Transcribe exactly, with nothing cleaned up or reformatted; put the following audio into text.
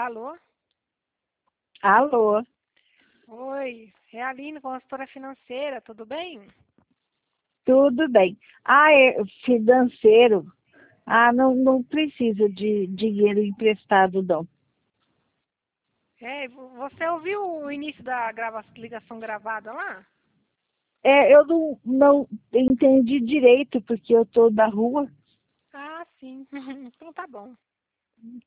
Alô? Alô, Oi, é a Aline, consultora financeira, tudo bem? tudo bem? Ah, é financeiro. Ah, não, não precisa de dinheiro emprestado, não. É, vo- você ouviu o início da grava- ligação gravada lá? É, eu não, não entendi direito, porque eu estou na rua. Ah, sim. Então tá bom.